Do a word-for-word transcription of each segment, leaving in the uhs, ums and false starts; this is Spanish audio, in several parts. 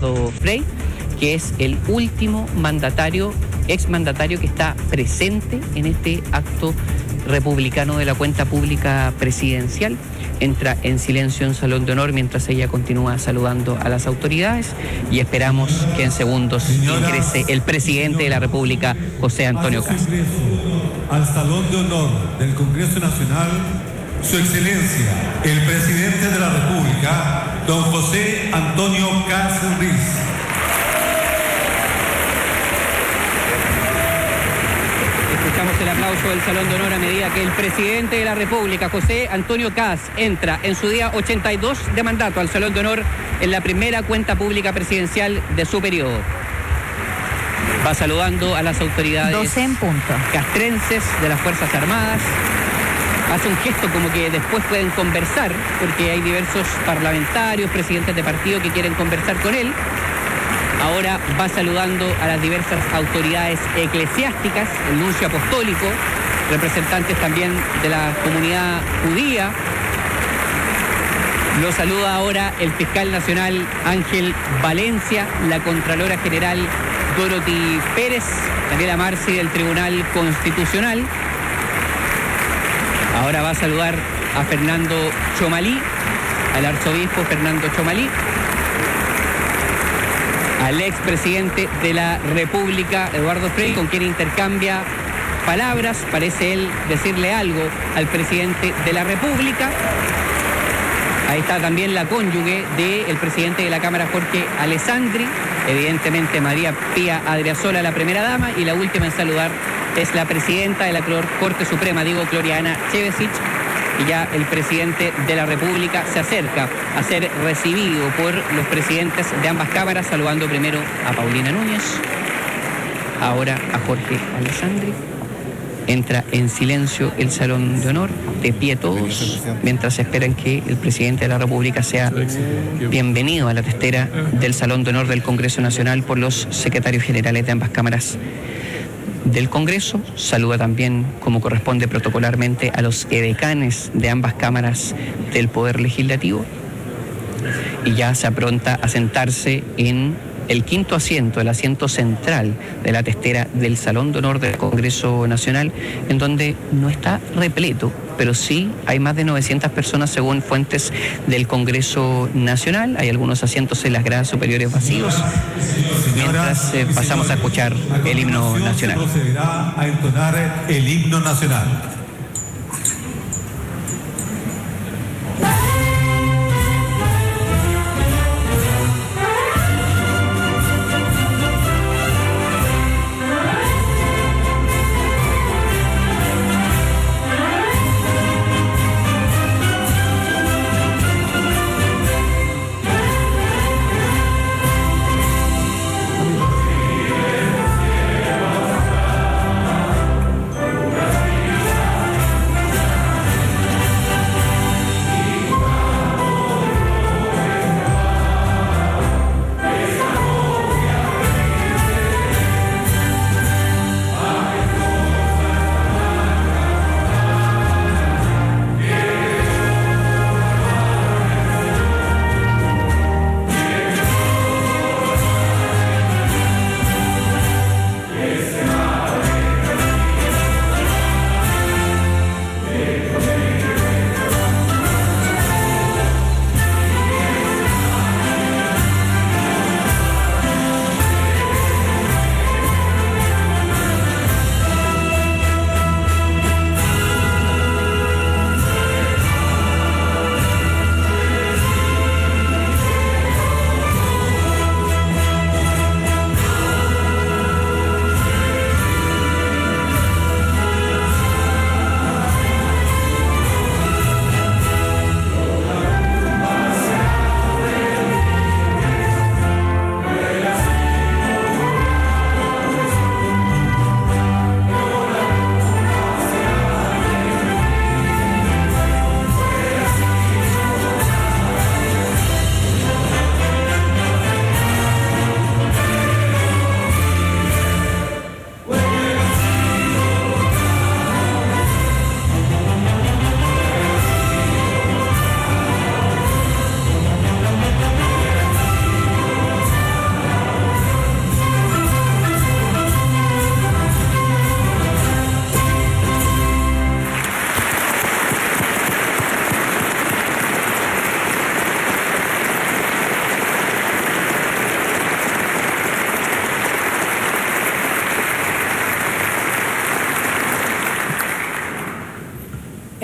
Eduardo Frei, que es el último mandatario, exmandatario que está presente en este acto republicano de la cuenta pública presidencial. Entra en silencio en Salón de Honor mientras ella continúa saludando a las autoridades y esperamos que en segundos Señoras, ingrese el presidente señora, de la República, José Antonio Kast. Al Salón de Honor del Congreso Nacional, Su Excelencia, el presidente de la República, don José Antonio Kast Riz. Escuchamos el aplauso del Salón de Honor a medida que el presidente de la República, José Antonio Kast, entra en su día ochenta y dos de mandato al Salón de Honor en la primera cuenta pública presidencial de su periodo. Va saludando a las autoridades doce en punto. Castrenses de las Fuerzas Armadas. Hace un gesto como que después pueden conversar, porque hay diversos parlamentarios, presidentes de partido que quieren conversar con él. Ahora va saludando a las diversas autoridades eclesiásticas, el nuncio apostólico, representantes también de la comunidad judía. Lo saluda ahora el fiscal nacional Ángel Valencia, la contralora general Dorothy Pérez, Daniela Marci del Tribunal Constitucional. Ahora va a saludar a Fernando Chomalí, al arzobispo Fernando Chomalí, al expresidente de la República, Eduardo Frei, con quien intercambia palabras, parece él decirle algo al presidente de la República. Ahí está también la cónyuge del presidente de la Cámara, Jorge Alessandri, evidentemente María Pía Adriasola, la primera dama, y la última en saludar es la presidenta de la Corte Suprema, digo, Gloriana Chevesic, y ya el presidente de la República se acerca a ser recibido por los presidentes de ambas cámaras, saludando primero a Paulina Núñez, ahora a Jorge Alessandri. Entra en silencio el Salón de Honor, de pie todos, mientras esperan que el presidente de la República sea bienvenido a la testera del Salón de Honor del Congreso Nacional por los secretarios generales de ambas cámaras del Congreso. Saluda también, como corresponde protocolarmente, a los edecanes de ambas cámaras del Poder Legislativo y ya se apronta a sentarse en el quinto asiento, el asiento central de la testera del Salón de Honor del Congreso Nacional, en donde no está repleto, pero sí hay más de novecientas personas según fuentes del Congreso Nacional. Hay algunos asientos en las gradas superiores vacíos, mientras eh, pasamos a escuchar el himno nacional. Procederá a entonar el himno nacional.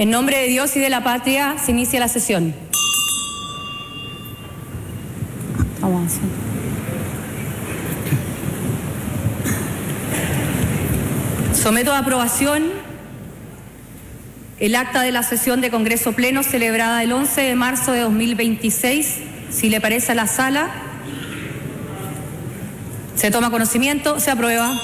En nombre de Dios y de la patria se inicia la sesión. Vamos. Someto a aprobación el acta de la sesión de Congreso Pleno celebrada el once de marzo de dos mil veintiséis. Si le parece a la sala, se toma conocimiento, se aprueba.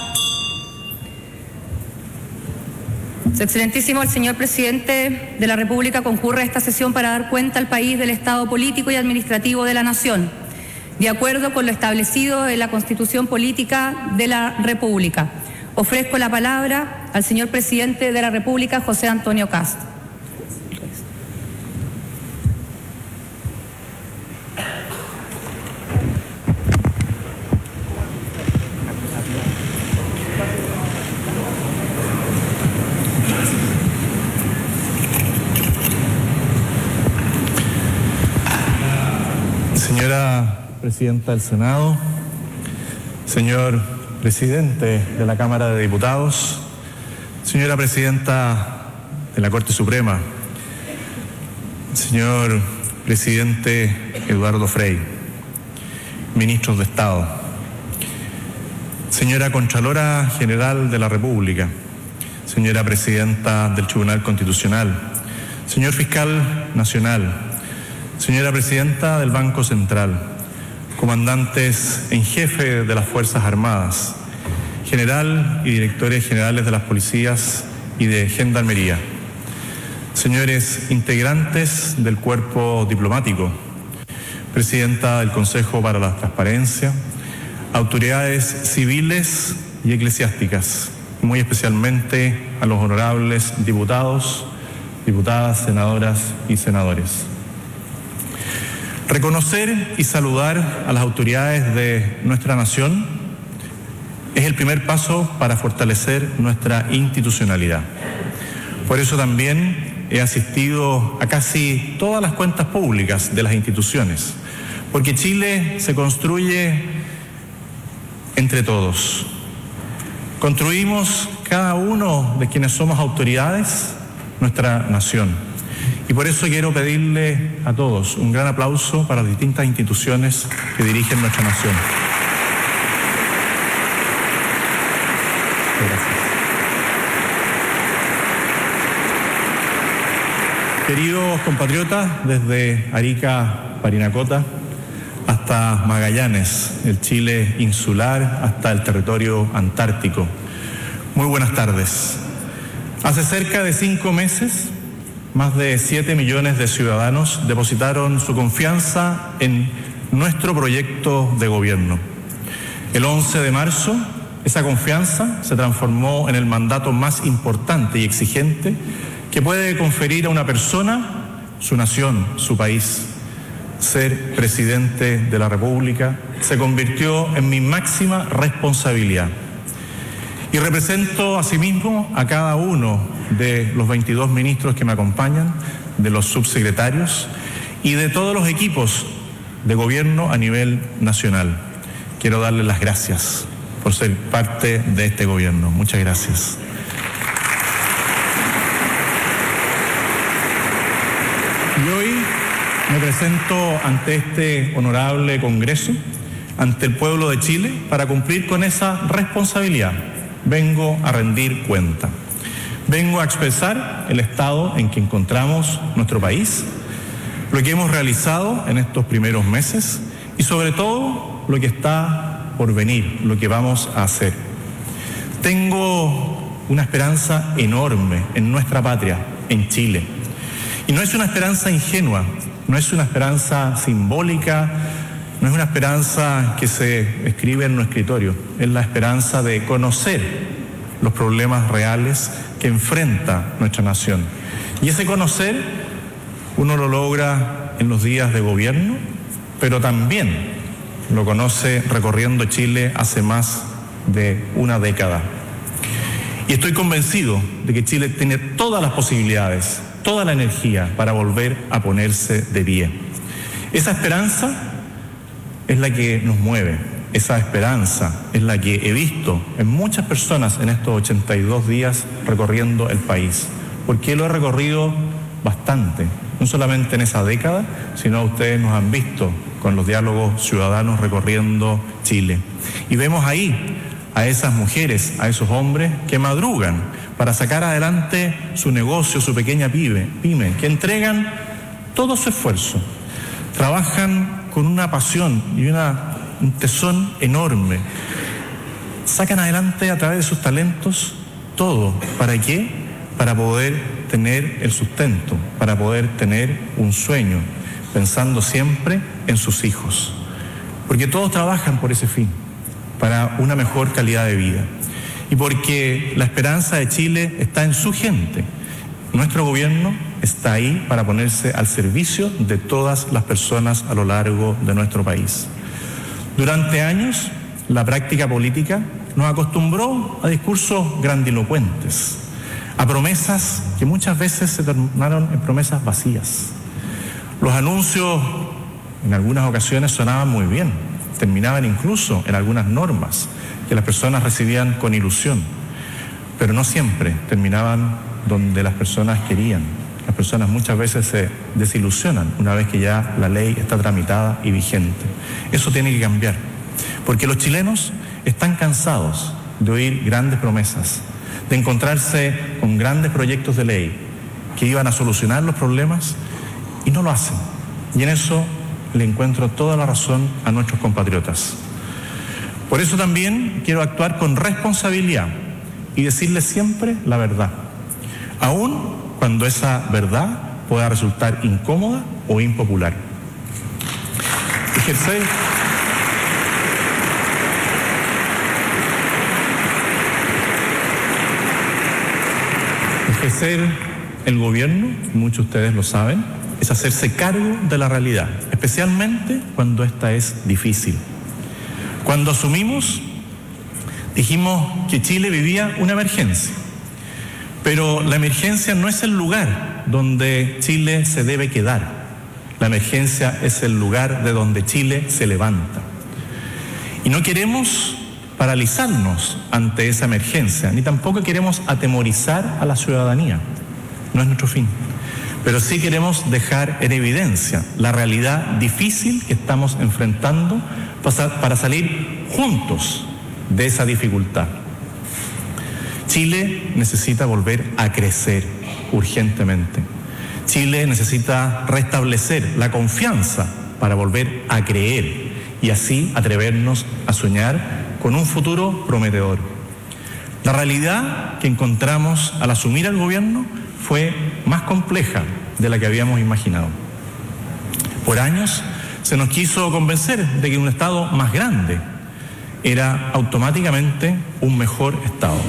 Su Excelentísimo, el señor Presidente de la República concurre a esta sesión para dar cuenta al país del estado político y administrativo de la nación, de acuerdo con lo establecido en la Constitución Política de la República. Ofrezco la palabra al señor Presidente de la República, José Antonio Kast. Señora Presidenta del Senado, señor Presidente de la Cámara de Diputados, señora Presidenta de la Corte Suprema, señor Presidente Eduardo Frei, ministros de Estado, señora Contralora General de la República, señora Presidenta del Tribunal Constitucional, señor Fiscal Nacional, señora Presidenta del Banco Central, comandantes en jefe de las Fuerzas Armadas, general y directores generales de las policías y de Gendarmería, señores integrantes del cuerpo diplomático, presidenta del Consejo para la Transparencia, autoridades civiles y eclesiásticas, muy especialmente a los honorables diputados, diputadas, senadoras y senadores. Reconocer y saludar a las autoridades de nuestra nación es el primer paso para fortalecer nuestra institucionalidad. Por eso también he asistido a casi todas las cuentas públicas de las instituciones, porque Chile se construye entre todos. Construimos cada uno de quienes somos autoridades nuestra nación. Y por eso quiero pedirle a todos un gran aplauso para las distintas instituciones que dirigen nuestra nación. Gracias. Queridos compatriotas, desde Arica, Parinacota, hasta Magallanes, el Chile insular, hasta el territorio antártico. Muy buenas tardes. Hace cerca de cinco meses, más de siete millones de ciudadanos depositaron su confianza en nuestro proyecto de gobierno. El once de marzo, esa confianza se transformó en el mandato más importante y exigente que puede conferir a una persona, su nación, su país. Ser presidente de la República se convirtió en mi máxima responsabilidad. Y represento asimismo a cada uno de los veintidós ministros que me acompañan, de los subsecretarios y de todos los equipos de gobierno a nivel nacional. Quiero darles las gracias por ser parte de este gobierno. Muchas gracias. Y hoy me presento ante este honorable Congreso, ante el pueblo de Chile, para cumplir con esa responsabilidad. Vengo a rendir cuenta. Vengo a expresar el estado en que encontramos nuestro país, lo que hemos realizado en estos primeros meses y sobre todo lo que está por venir, lo que vamos a hacer. Tengo una esperanza enorme en nuestra patria, en Chile. Y no es una esperanza ingenua, no es una esperanza simbólica, no es una esperanza que se escribe en un escritorio, es la esperanza de conocer los problemas reales que enfrenta nuestra nación. Y ese conocer uno lo logra en los días de gobierno, pero también lo conoce recorriendo Chile hace más de una década. Y estoy convencido de que Chile tiene todas las posibilidades, toda la energía para volver a ponerse de pie. Esa esperanza es la que nos mueve, esa esperanza es la que he visto en muchas personas en estos ochenta y dos días recorriendo el país. ¿Por qué lo he recorrido bastante, no solamente en esa década, sino ustedes nos han visto con los diálogos ciudadanos recorriendo Chile. Y vemos ahí a esas mujeres, a esos hombres que madrugan para sacar adelante su negocio, su pequeña pyme, pyme, que entregan todo su esfuerzo, trabajan con una pasión y una, un tesón enorme, sacan adelante a través de sus talentos todo. ¿Para qué? Para poder tener el sustento, para poder tener un sueño, pensando siempre en sus hijos. Porque todos trabajan por ese fin, para una mejor calidad de vida. Y porque la esperanza de Chile está en su gente. Nuestro gobierno está ahí para ponerse al servicio de todas las personas a lo largo de nuestro país. Durante años, la práctica política nos acostumbró a discursos grandilocuentes, a promesas que muchas veces se tornaron en promesas vacías. Los anuncios en algunas ocasiones sonaban muy bien, terminaban incluso en algunas normas que las personas recibían con ilusión, pero no siempre terminaban donde las personas querían. Las personas muchas veces se desilusionan una vez que ya la ley está tramitada y vigente. Eso tiene que cambiar, porque los chilenos están cansados de oír grandes promesas, de encontrarse con grandes proyectos de ley que iban a solucionar los problemas y no lo hacen. Y en eso le encuentro toda la razón a nuestros compatriotas. Por eso también quiero actuar con responsabilidad y decirles siempre la verdad, aun cuando esa verdad pueda resultar incómoda o impopular. Ejercer, ejercer el gobierno, muchos de ustedes lo saben, es hacerse cargo de la realidad, especialmente cuando esta es difícil. Cuando asumimos, dijimos que Chile vivía una emergencia, pero la emergencia no es el lugar donde Chile se debe quedar. La emergencia es el lugar de donde Chile se levanta. Y no queremos paralizarnos ante esa emergencia, ni tampoco queremos atemorizar a la ciudadanía. No es nuestro fin. Pero sí queremos dejar en evidencia la realidad difícil que estamos enfrentando para salir juntos de esa dificultad. Chile necesita volver a crecer urgentemente. Chile necesita restablecer la confianza para volver a creer y así atrevernos a soñar con un futuro prometedor. La realidad que encontramos al asumir el gobierno fue más compleja de la que habíamos imaginado. Por años se nos quiso convencer de que un Estado más grande era automáticamente un mejor Estado,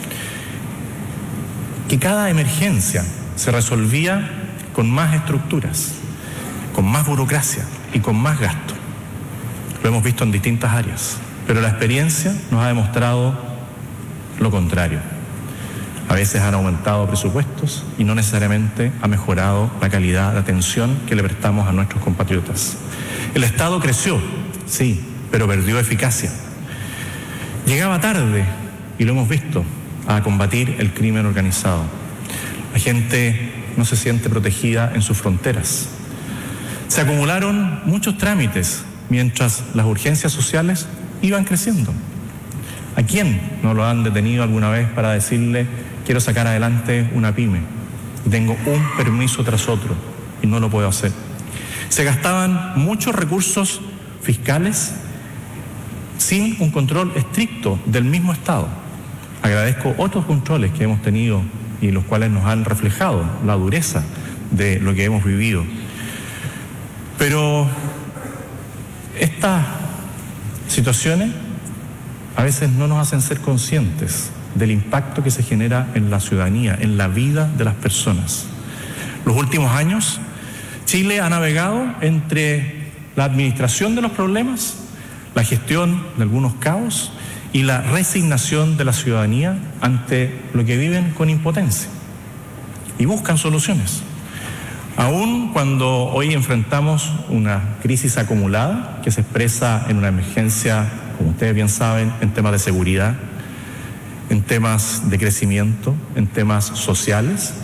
que cada emergencia se resolvía con más estructuras, con más burocracia y con más gasto. Lo hemos visto en distintas áreas, pero la experiencia nos ha demostrado lo contrario. A veces han aumentado presupuestos y no necesariamente ha mejorado la calidad de atención que le prestamos a nuestros compatriotas. El Estado creció, sí, pero perdió eficacia. Llegaba tarde, y lo hemos visto, a combatir el crimen organizado. La gente no se siente protegida en sus fronteras. Se acumularon muchos trámites mientras las urgencias sociales iban creciendo. ¿A quién no lo han detenido alguna vez para decirle: quiero sacar adelante una pyme y tengo un permiso tras otro y no lo puedo hacer? Se gastaban muchos recursos fiscales sin un control estricto del mismo Estado. Agradezco otros controles que hemos tenido y los cuales nos han reflejado la dureza de lo que hemos vivido. Pero estas situaciones a veces no nos hacen ser conscientes del impacto que se genera en la ciudadanía, en la vida de las personas. Los últimos años, Chile ha navegado entre la administración de los problemas, la gestión de algunos caos y la resignación de la ciudadanía ante lo que viven con impotencia y buscan soluciones. Aún cuando hoy enfrentamos una crisis acumulada que se expresa en una emergencia, como ustedes bien saben, en temas de seguridad, en temas de crecimiento, en temas sociales,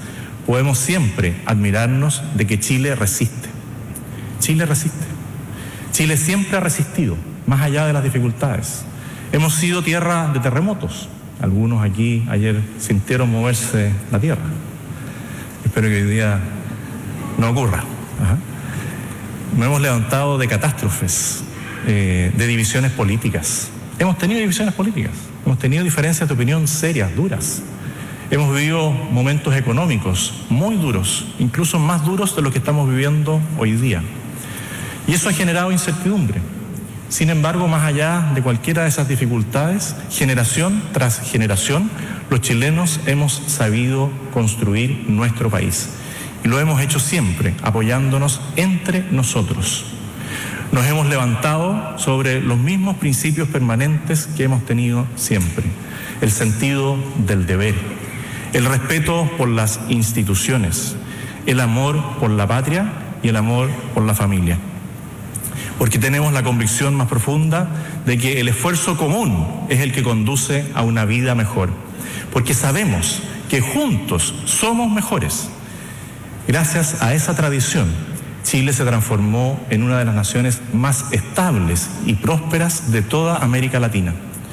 podemos siempre admirarnos de que Chile resiste. Chile resiste. Chile siempre ha resistido, más allá de las dificultades. Hemos sido tierra de terremotos. Algunos aquí ayer sintieron moverse la tierra. Espero que hoy día no ocurra. Ajá. Nos hemos levantado de catástrofes, eh, de divisiones políticas. Hemos tenido divisiones políticas, hemos tenido diferencias de opinión serias, duras. Hemos vivido momentos económicos muy duros, incluso más duros de lo que estamos viviendo hoy día. Y eso ha generado incertidumbre. Sin embargo, más allá de cualquiera de esas dificultades, generación tras generación, los chilenos hemos sabido construir nuestro país. Y lo hemos hecho siempre, apoyándonos entre nosotros. Nos hemos levantado sobre los mismos principios permanentes que hemos tenido siempre. El sentido del deber, el respeto por las instituciones, el amor por la patria y el amor por la familia. Porque tenemos la convicción más profunda de que el esfuerzo común es el que conduce a una vida mejor. Porque sabemos que juntos somos mejores. Gracias a esa tradición, Chile se transformó en una de las naciones más estables y prósperas de toda América Latina.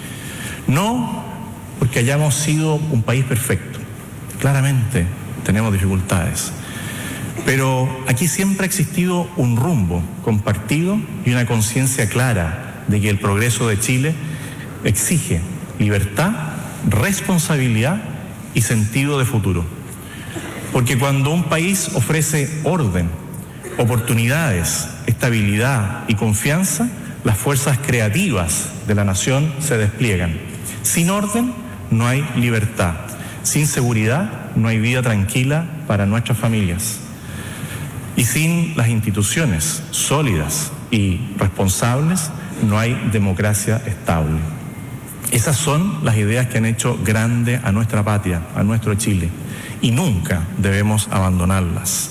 No porque hayamos sido un país perfecto. Claramente tenemos dificultades. Pero aquí siempre ha existido un rumbo compartido y una conciencia clara de que el progreso de Chile exige libertad, responsabilidad y sentido de futuro. Porque cuando un país ofrece orden, oportunidades, estabilidad y confianza, las fuerzas creativas de la nación se despliegan. Sin orden no hay libertad. Sin seguridad no hay vida tranquila para nuestras familias. Y sin las instituciones sólidas y responsables no hay democracia estable. Esas son las ideas que han hecho grande a nuestra patria, a nuestro Chile, y nunca debemos abandonarlas.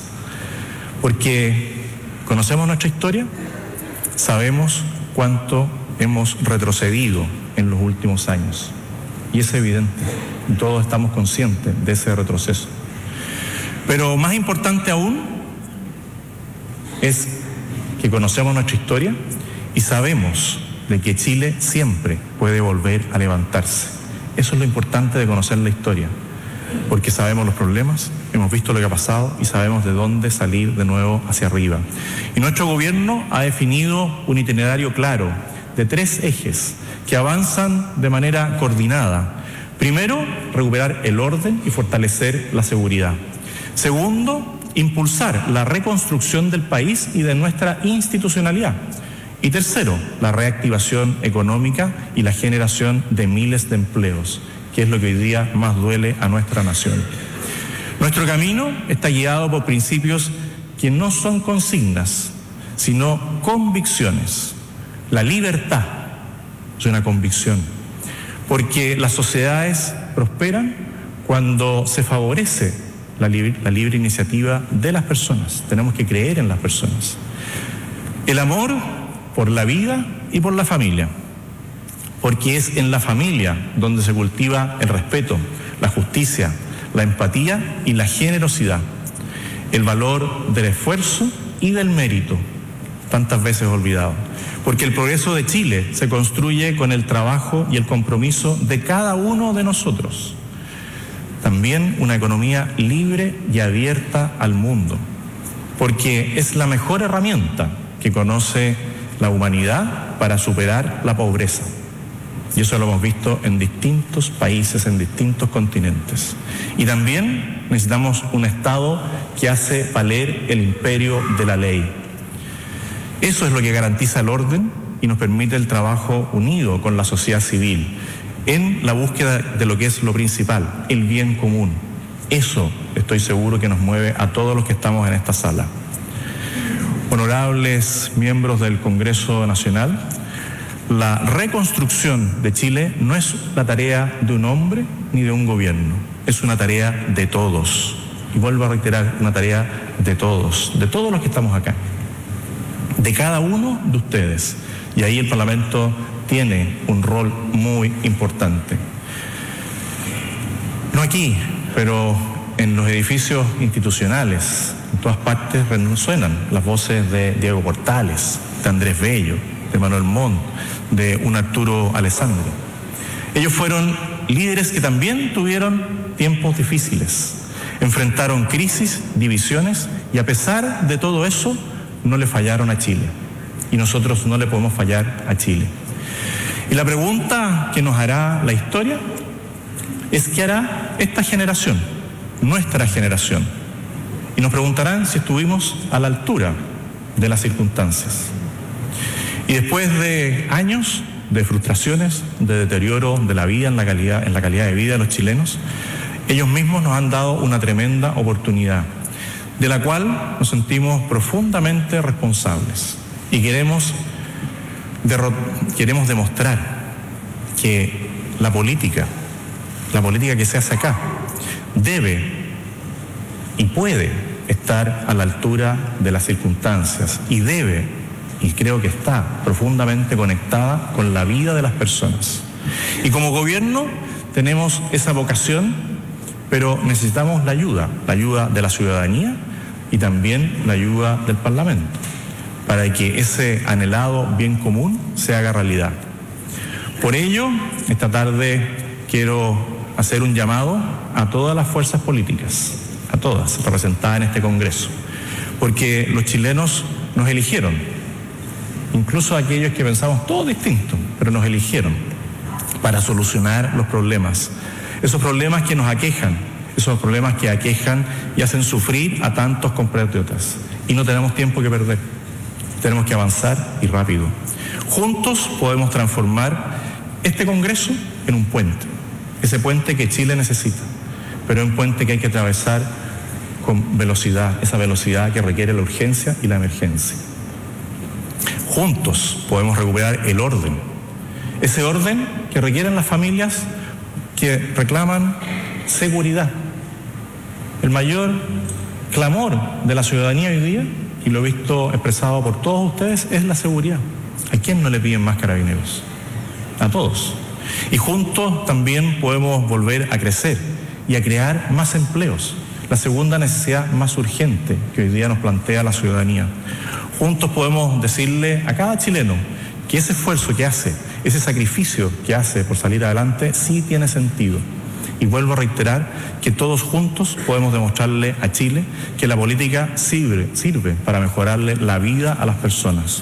Porque conocemos nuestra historia, sabemos cuánto hemos retrocedido en los últimos años. Y es evidente, y todos estamos conscientes de ese retroceso. Pero más importante aún es que conocemos nuestra historia y sabemos de que Chile siempre puede volver a levantarse. Eso es lo importante de conocer la historia, porque sabemos los problemas, hemos visto lo que ha pasado y sabemos de dónde salir de nuevo hacia arriba. Y nuestro gobierno ha definido un itinerario claro de tres ejes que avanzan de manera coordinada. Primero, recuperar el orden y fortalecer la seguridad. Segundo, impulsar la reconstrucción del país y de nuestra institucionalidad. Y tercero, la reactivación económica y la generación de miles de empleos, que es lo que hoy día más duele a nuestra nación. Nuestro camino está guiado por principios que no son consignas, sino convicciones. La libertad es una convicción, porque las sociedades prosperan cuando se favorece La libre, la libre iniciativa de las personas. Tenemos que creer en las personas. El amor por la vida y por la familia, porque es en la familia donde se cultiva el respeto, la justicia, la empatía y la generosidad, el valor del esfuerzo y del mérito, tantas veces olvidado. Porque el progreso de Chile se construye con el trabajo y el compromiso de cada uno de nosotros. También una economía libre y abierta al mundo, porque es la mejor herramienta que conoce la humanidad para superar la pobreza. Y eso lo hemos visto en distintos países, en distintos continentes. Y también necesitamos un Estado que hace valer el imperio de la ley. Eso es lo que garantiza el orden y nos permite el trabajo unido con la sociedad civil en la búsqueda de lo que es lo principal, el bien común. Eso estoy seguro que nos mueve a todos los que estamos en esta sala. Honorables miembros del Congreso Nacional, la reconstrucción de Chile no es la tarea de un hombre ni de un gobierno, es una tarea de todos. Y vuelvo a reiterar, una tarea de todos, de todos los que estamos acá, de cada uno de ustedes. Y ahí el Parlamento tiene un rol muy importante. No aquí, pero en los edificios institucionales, en todas partes resuenan las voces de Diego Portales, de Andrés Bello, de Manuel Montt, de un Arturo Alessandri. Ellos fueron líderes que también tuvieron tiempos difíciles, enfrentaron crisis, divisiones, y a pesar de todo eso, no le fallaron a Chile. Y nosotros no le podemos fallar a Chile. Y la pregunta que nos hará la historia es ¿qué hará esta generación, nuestra generación? Y nos preguntarán si estuvimos a la altura de las circunstancias. Y después de años de frustraciones, de deterioro de la vida, en la calidad, en la calidad de vida de los chilenos, ellos mismos nos han dado una tremenda oportunidad, de la cual nos sentimos profundamente responsables. Y queremos, queremos demostrar que la política, la política que se hace acá, debe y puede estar a la altura de las circunstancias y debe, y creo que está profundamente conectada con la vida de las personas. Y como gobierno tenemos esa vocación, pero necesitamos la ayuda, la ayuda de la ciudadanía y también la ayuda del Parlamento, para que ese anhelado bien común se haga realidad. Por ello, esta tarde quiero hacer un llamado a todas las fuerzas políticas, a todas representadas en este Congreso, porque los chilenos nos eligieron, incluso aquellos que pensamos todo distinto, pero nos eligieron para solucionar los problemas, esos problemas que nos aquejan, esos problemas que aquejan y hacen sufrir a tantos compatriotas. Y no tenemos tiempo que perder, tenemos que avanzar y rápido. Juntos podemos transformar este Congreso en un puente, ese puente que Chile necesita, pero un puente que hay que atravesar con velocidad, esa velocidad que requiere la urgencia y la emergencia. Juntos podemos recuperar el orden, ese orden que requieren las familias que reclaman seguridad. El mayor clamor de la ciudadanía hoy día, y lo he visto expresado por todos ustedes, es la seguridad. ¿A quién no le piden más carabineros? A todos. Y juntos también podemos volver a crecer y a crear más empleos, la segunda necesidad más urgente que hoy día nos plantea la ciudadanía. Juntos podemos decirle a cada chileno que ese esfuerzo que hace, ese sacrificio que hace por salir adelante, sí tiene sentido. Y vuelvo a reiterar que todos juntos podemos demostrarle a Chile que la política sirve, sirve para mejorarle la vida a las personas.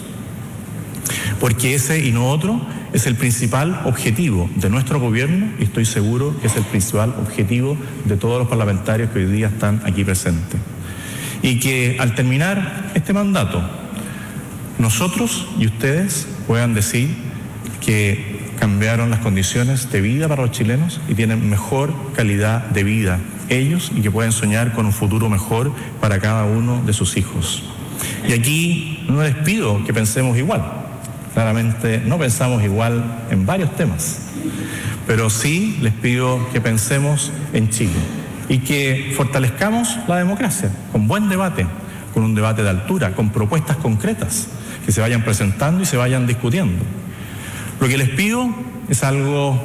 Porque ese y no otro es el principal objetivo de nuestro gobierno, y estoy seguro que es el principal objetivo de todos los parlamentarios que hoy día están aquí presentes. Y que al terminar este mandato, nosotros y ustedes puedan decir que cambiaron las condiciones de vida para los chilenos y tienen mejor calidad de vida ellos, y que pueden soñar con un futuro mejor para cada uno de sus hijos. Y aquí no les pido que pensemos igual. Claramente no pensamos igual en varios temas, pero sí les pido que pensemos en Chile y que fortalezcamos la democracia con buen debate, con un debate de altura, con propuestas concretas que se vayan presentando y se vayan discutiendo. Lo que les pido es algo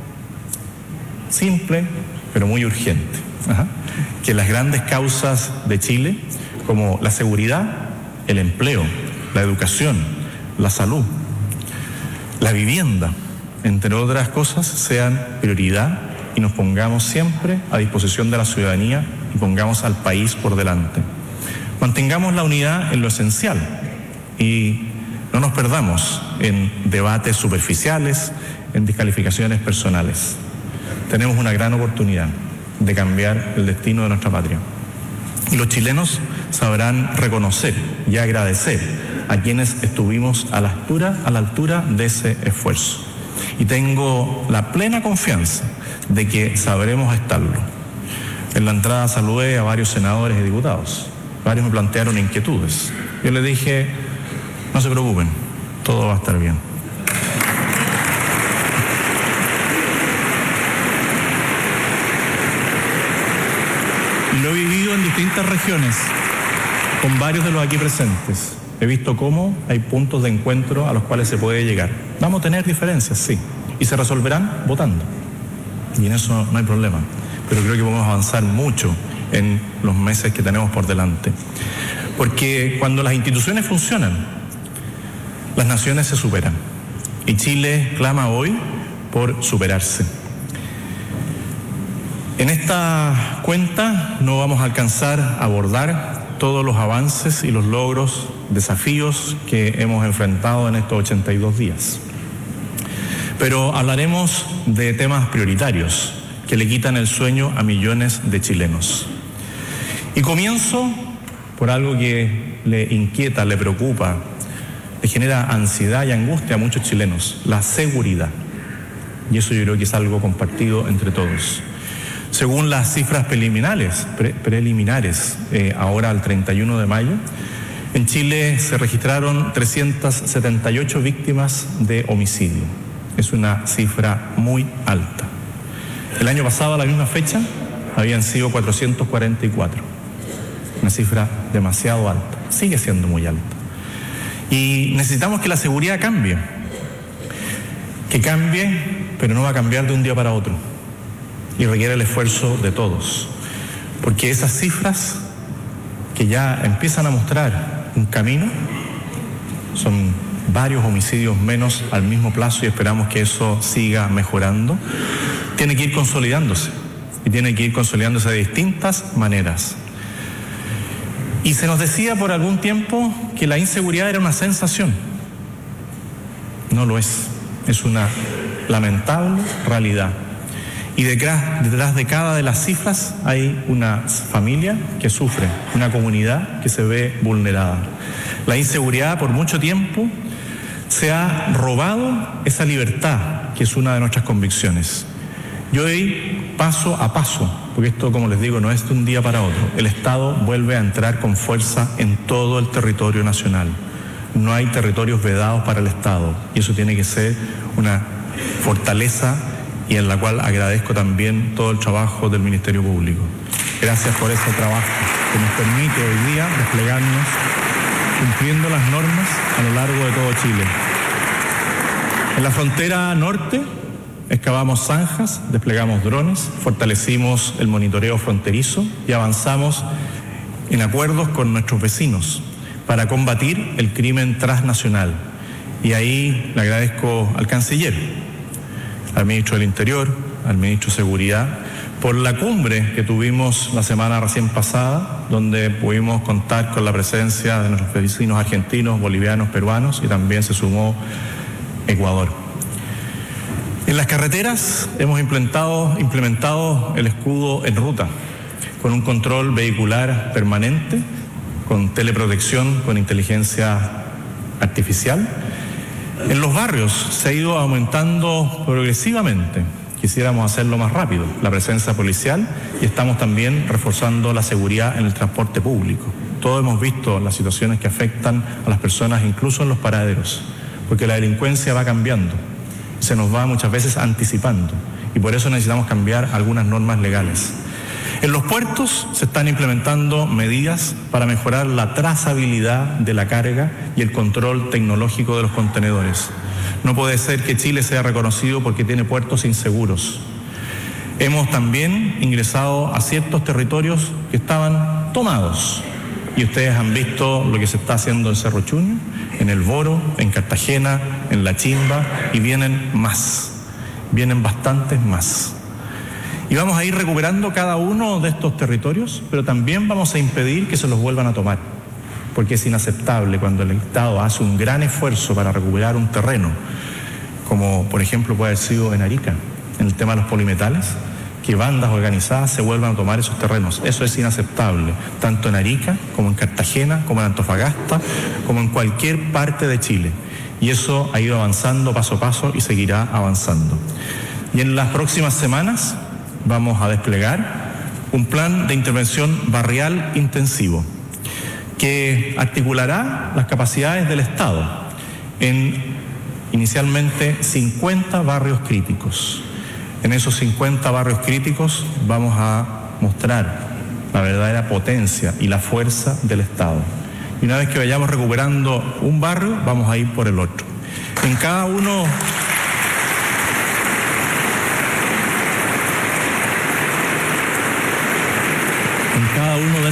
simple, pero muy urgente. Ajá. Que las grandes causas de Chile, como la seguridad, el empleo, la educación, la salud, la vivienda, entre otras cosas, sean prioridad y nos pongamos siempre a disposición de la ciudadanía y pongamos al país por delante. Mantengamos la unidad en lo esencial y no nos perdamos en debates superficiales, en descalificaciones personales. Tenemos una gran oportunidad de cambiar el destino de nuestra patria. Y los chilenos sabrán reconocer y agradecer a quienes estuvimos a la altura, a la altura de ese esfuerzo. Y tengo la plena confianza de que sabremos estarlo. En la entrada saludé a varios senadores y diputados. Varios me plantearon inquietudes. Yo les dije, no se preocupen, todo va a estar bien. Lo he vivido en distintas regiones, con varios de los aquí presentes. He visto cómo hay puntos de encuentro a los cuales se puede llegar. Vamos a tener diferencias, sí, y se resolverán votando. Y en eso no hay problema. Pero creo que podemos avanzar mucho en los meses que tenemos por delante. Porque cuando las instituciones funcionan, las naciones se superan. Y Chile clama hoy por superarse. En esta cuenta no vamos a alcanzar a abordar todos los avances y los logros, desafíos que hemos enfrentado en estos ochenta y dos días. Pero hablaremos de temas prioritarios que le quitan el sueño a millones de chilenos. Y comienzo por algo que le inquieta, le preocupa, le genera ansiedad y angustia a muchos chilenos: la seguridad. Y eso yo creo que es algo compartido entre todos. Según las cifras preliminares, pre preliminares eh, ahora al treinta y uno de mayo, en Chile se registraron trescientas setenta y ocho víctimas de homicidio. Es una cifra muy alta. El año pasado, a la misma fecha, habían sido cuatrocientos cuarenta y cuatro. Una cifra demasiado alta. Sigue siendo muy alta. Y necesitamos que la seguridad cambie. Que cambie, pero no va a cambiar de un día para otro. Y requiere el esfuerzo de todos. Porque esas cifras que ya empiezan a mostrar un camino, son varios homicidios menos al mismo plazo y esperamos que eso siga mejorando, tiene que ir consolidándose. Y tiene que ir consolidándose de distintas maneras. Y se nos decía por algún tiempo que la inseguridad era una sensación. No lo es. Es una lamentable realidad. Y detrás, detrás de cada de las cifras hay una familia que sufre, una comunidad que se ve vulnerada. La inseguridad por mucho tiempo se ha robado esa libertad que es una de nuestras convicciones. Y hoy, paso a paso, porque esto, como les digo, no es de un día para otro, el Estado vuelve a entrar con fuerza en todo el territorio nacional. No hay territorios vedados para el Estado y eso tiene que ser una fortaleza y en la cual agradezco también todo el trabajo del Ministerio Público. Gracias por ese trabajo que nos permite hoy día desplegarnos cumpliendo las normas a lo largo de todo Chile. En la frontera norte excavamos zanjas, desplegamos drones, fortalecimos el monitoreo fronterizo y avanzamos en acuerdos con nuestros vecinos para combatir el crimen transnacional. Y ahí le agradezco al canciller, al ministro del Interior, al ministro de Seguridad, por la cumbre que tuvimos la semana recién pasada, donde pudimos contar con la presencia de nuestros vecinos argentinos, bolivianos, peruanos y también se sumó Ecuador. En las carreteras hemos implementado, implementado el escudo en ruta, con un control vehicular permanente, con teleprotección, con inteligencia artificial. En los barrios se ha ido aumentando progresivamente, quisiéramos hacerlo más rápido, la presencia policial y estamos también reforzando la seguridad en el transporte público. Todos hemos visto las situaciones que afectan a las personas incluso en los paraderos, porque la delincuencia va cambiando, se nos va muchas veces anticipando y por eso necesitamos cambiar algunas normas legales. En los puertos se están implementando medidas para mejorar la trazabilidad de la carga y el control tecnológico de los contenedores. No puede ser que Chile sea reconocido porque tiene puertos inseguros. Hemos también ingresado a ciertos territorios que estaban tomados. Y ustedes han visto lo que se está haciendo en Cerro Chuño, en El Boro, en Cartagena, en La Chimba, y vienen más. Vienen bastantes más. Y vamos a ir recuperando cada uno de estos territorios, pero también vamos a impedir que se los vuelvan a tomar, porque es inaceptable cuando el Estado hace un gran esfuerzo para recuperar un terreno, como por ejemplo puede haber sido en Arica, en el tema de los polimetales, que bandas organizadas se vuelvan a tomar esos terrenos. Eso es inaceptable, tanto en Arica, como en Cartagena, como en Antofagasta, como en cualquier parte de Chile. Y eso ha ido avanzando paso a paso y seguirá avanzando. Y en las próximas semanas vamos a desplegar un plan de intervención barrial intensivo que articulará las capacidades del Estado en inicialmente cincuenta barrios críticos. En esos cincuenta barrios críticos vamos a mostrar la verdadera potencia y la fuerza del Estado. Y una vez que vayamos recuperando un barrio, vamos a ir por el otro. En cada uno En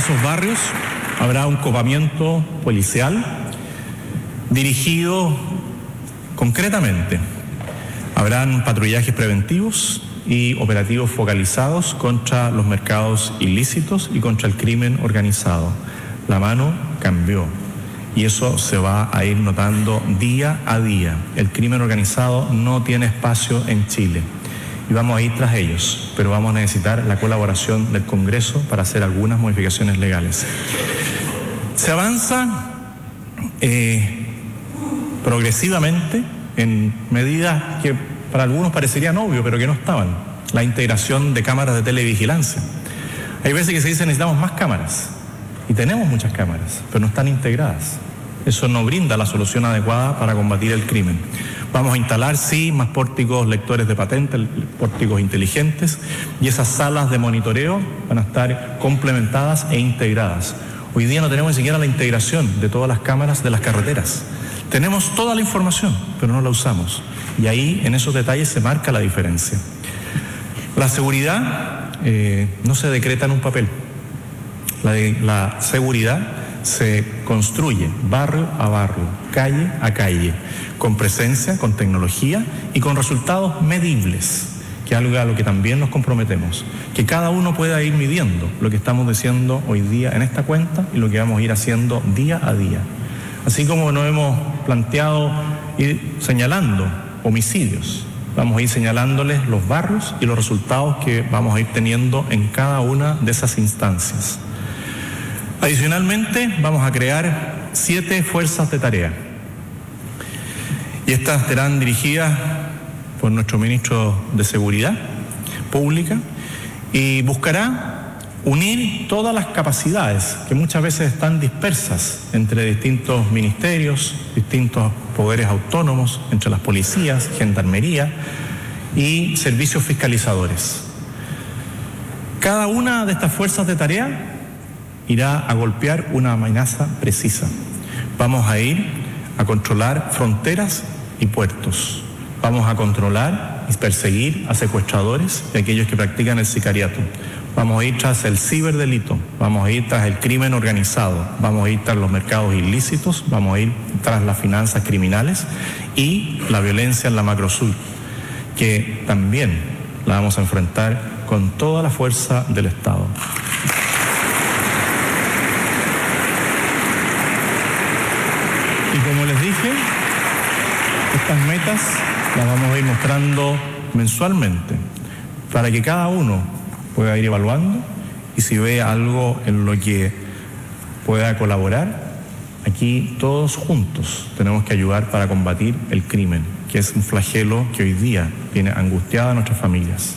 esos barrios habrá un copamiento policial dirigido concretamente. Habrán patrullajes preventivos y operativos focalizados contra los mercados ilícitos y contra el crimen organizado. La mano cambió y eso se va a ir notando día a día. El crimen organizado no tiene espacio en Chile y vamos a ir tras ellos, pero vamos a necesitar la colaboración del Congreso para hacer algunas modificaciones legales. Se avanza eh, progresivamente en medidas que para algunos parecerían obvio, pero que no estaban. La integración de cámaras de televigilancia. Hay veces que se dice necesitamos más cámaras, y tenemos muchas cámaras, pero no están integradas. Eso no brinda la solución adecuada para combatir el crimen. Vamos a instalar, sí, más pórticos lectores de patente, pórticos inteligentes, y esas salas de monitoreo van a estar complementadas e integradas. Hoy día no tenemos ni siquiera la integración de todas las cámaras de las carreteras. Tenemos toda la información, pero no la usamos. Y ahí, en esos detalles, se marca la diferencia. La seguridad eh, no se decreta en un papel. La, de, la seguridad se construye barrio a barrio, calle a calle, con presencia, con tecnología y con resultados medibles, que es algo a lo que también nos comprometemos. Que cada uno pueda ir midiendo lo que estamos diciendo hoy día en esta cuenta y lo que vamos a ir haciendo día a día. Así como nos hemos planteado ir señalando homicidios, vamos a ir señalándoles los barrios y los resultados que vamos a ir teniendo en cada una de esas instancias. Adicionalmente, vamos a crear siete fuerzas de tarea. Y estas serán dirigidas por nuestro ministro de Seguridad Pública y buscará unir todas las capacidades que muchas veces están dispersas entre distintos ministerios, distintos poderes autónomos, entre las policías, gendarmería y servicios fiscalizadores. Cada una de estas fuerzas de tarea irá a golpear una amenaza precisa. Vamos a ir a controlar fronteras y puertos. Vamos a controlar y perseguir a secuestradores y a aquellos que practican el sicariato. Vamos a ir tras el ciberdelito, vamos a ir tras el crimen organizado, vamos a ir tras los mercados ilícitos, vamos a ir tras las finanzas criminales y la violencia en la macrosur, que también la vamos a enfrentar con toda la fuerza del Estado. Y como les dije, estas metas las vamos a ir mostrando mensualmente para que cada uno pueda ir evaluando y si ve algo en lo que pueda colaborar, aquí todos juntos tenemos que ayudar para combatir el crimen, que es un flagelo que hoy día tiene angustiada a nuestras familias.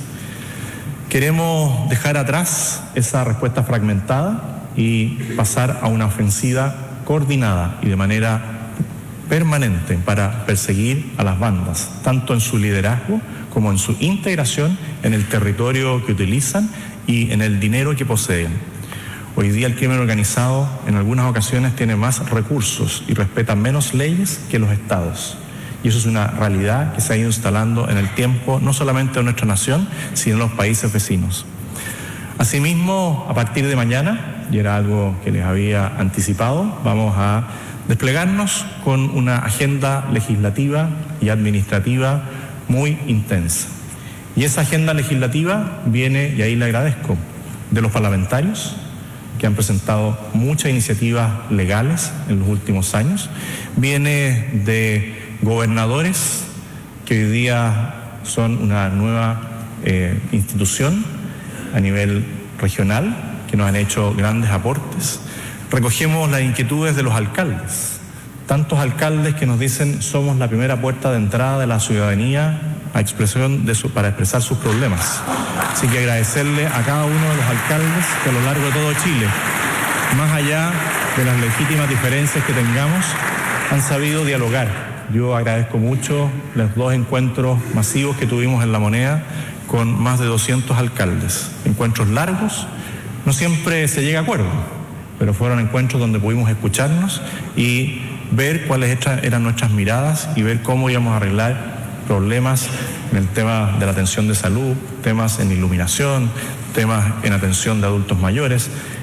Queremos dejar atrás esa respuesta fragmentada y pasar a una ofensiva coordinada y de manera permanente para perseguir a las bandas, tanto en su liderazgo como en su integración en el territorio que utilizan y en el dinero que poseen. Hoy día el crimen organizado en algunas ocasiones tiene más recursos y respeta menos leyes que los estados. Y eso es una realidad que se ha ido instalando en el tiempo, no solamente en nuestra nación, sino en los países vecinos. Asimismo, a partir de mañana, y era algo que les había anticipado, vamos a desplegarnos con una agenda legislativa y administrativa muy intensa. Y esa agenda legislativa viene, y ahí le agradezco, de los parlamentarios, que han presentado muchas iniciativas legales en los últimos años, viene de gobernadores que hoy día son una nueva eh, institución a nivel regional, que nos han hecho grandes aportes. Recogemos las inquietudes de los alcaldes, tantos alcaldes que nos dicen somos la primera puerta de entrada de la ciudadanía a expresión de su, para expresar sus problemas. Así que agradecerle a cada uno de los alcaldes que a lo largo de todo Chile, más allá de las legítimas diferencias que tengamos, han sabido dialogar. Yo agradezco mucho los dos encuentros masivos que tuvimos en La Moneda con más de doscientos alcaldes. Encuentros largos, no siempre se llega a acuerdo, pero fueron encuentros donde pudimos escucharnos y ver cuáles eran nuestras miradas y ver cómo íbamos a arreglar problemas en el tema de la atención de salud, temas en iluminación, temas en atención de adultos mayores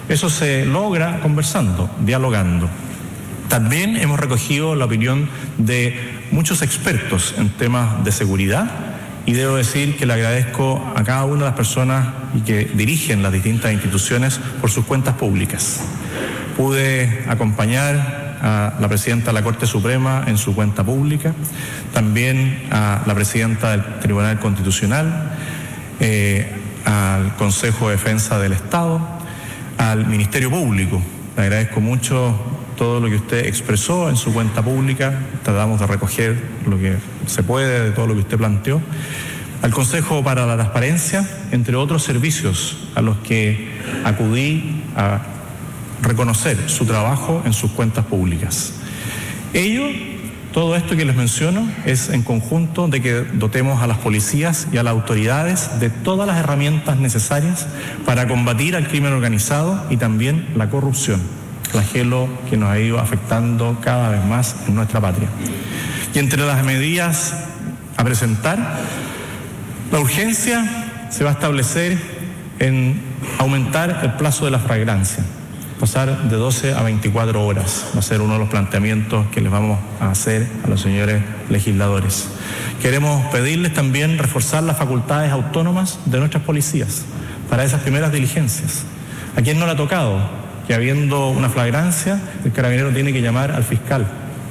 Eso se logra conversando, dialogando. También hemos recogido la opinión de muchos expertos en temas de seguridad y debo decir que le agradezco a cada una de las personas y que dirigen las distintas instituciones por sus cuentas públicas. Pude acompañar a la presidenta de la Corte Suprema en su cuenta pública, también a la presidenta del Tribunal Constitucional, eh, al Consejo de Defensa del Estado, al Ministerio Público. Le agradezco mucho todo lo que usted expresó en su cuenta pública, tratamos de recoger lo que se puede de todo lo que usted planteó, al Consejo para la Transparencia, entre otros servicios a los que acudí a reconocer su trabajo en sus cuentas públicas. Ello, todo esto que les menciono, es en conjunto de que dotemos a las policías y a las autoridades de todas las herramientas necesarias para combatir al crimen organizado y también la corrupción, flagelo que nos ha ido afectando cada vez más en nuestra patria. Y entre las medidas a presentar, la urgencia se va a establecer en aumentar el plazo de la flagrancia, pasar de doce a veinticuatro horas. Va a ser uno de los planteamientos que les vamos a hacer a los señores legisladores. Queremos pedirles también reforzar las facultades autónomas de nuestras policías para esas primeras diligencias. ¿A quién no le ha tocado que habiendo una flagrancia el carabinero tiene que llamar al fiscal?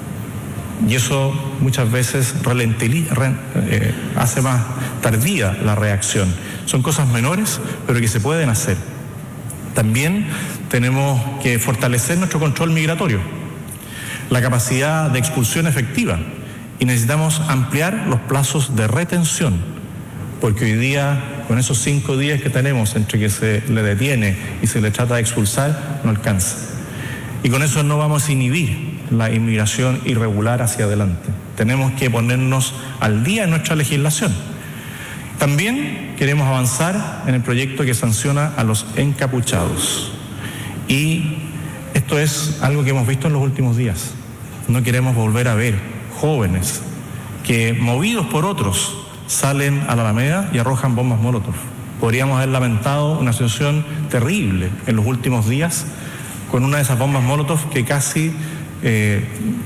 Y eso muchas veces ralentili, re, eh, hace más tardía la reacción. Son cosas menores, pero que se pueden hacer. También tenemos que fortalecer nuestro control migratorio, la capacidad de expulsión efectiva, y necesitamos ampliar los plazos de retención, porque hoy día, con esos cinco días que tenemos entre que se le detiene y se le trata de expulsar, no alcanza. Y con eso no vamos a inhibir la inmigración irregular hacia adelante. Tenemos que ponernos al día en nuestra legislación. También queremos avanzar en el proyecto que sanciona a los encapuchados. Y esto es algo que hemos visto en los últimos días. No queremos volver a ver jóvenes que, movidos por otros, salen a la Alameda y arrojan bombas Molotov. Podríamos haber lamentado una situación terrible en los últimos días con una de esas bombas Molotov que casi eh,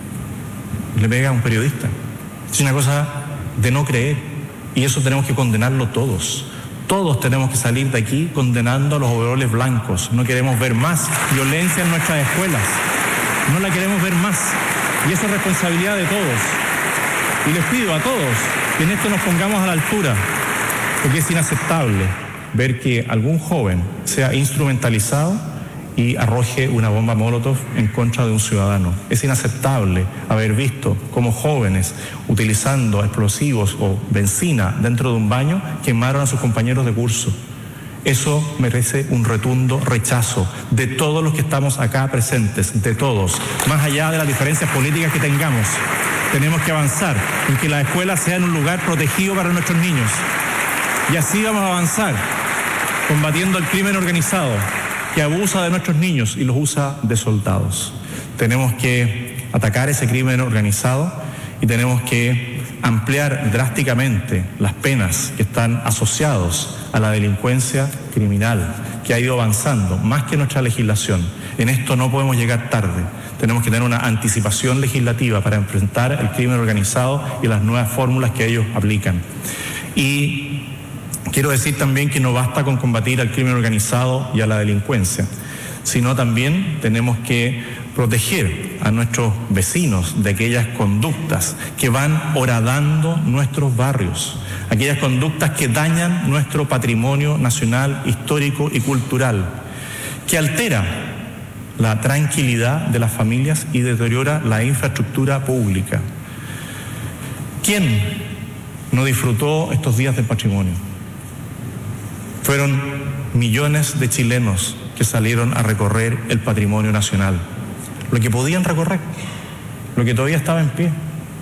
le pega a un periodista. Es una cosa de no creer, y eso tenemos que condenarlo todos. Todos tenemos que salir de aquí condenando a los overoles blancos. No queremos ver más violencia en nuestras escuelas. No la queremos ver más. Y eso es responsabilidad de todos. Y les pido a todos que en esto nos pongamos a la altura, porque es inaceptable ver que algún joven sea instrumentalizado y arroje una bomba Molotov en contra de un ciudadano. Es inaceptable haber visto cómo jóvenes utilizando explosivos o benzina dentro de un baño quemaron a sus compañeros de curso. Eso merece un rotundo rechazo de todos los que estamos acá presentes, de todos, más allá de las diferencias políticas que tengamos. Tenemos que avanzar en que las escuelas sean un lugar protegido para nuestros niños. Y así vamos a avanzar, combatiendo el crimen organizado que abusa de nuestros niños y los usa de soldados. Tenemos que atacar ese crimen organizado y tenemos que ampliar drásticamente las penas que están asociados a la delincuencia criminal, que ha ido avanzando más que nuestra legislación. En esto no podemos llegar tarde. Tenemos que tener una anticipación legislativa para enfrentar el crimen organizado y las nuevas fórmulas que ellos aplican. Y quiero decir también que no basta con combatir al crimen organizado y a la delincuencia, sino también tenemos que proteger a nuestros vecinos de aquellas conductas que van horadando nuestros barrios, aquellas conductas que dañan nuestro patrimonio nacional, histórico y cultural, que altera la tranquilidad de las familias y deteriora la infraestructura pública. ¿Quién no disfrutó estos días del patrimonio? Fueron millones de chilenos que salieron a recorrer el patrimonio nacional, lo que podían recorrer, lo que todavía estaba en pie,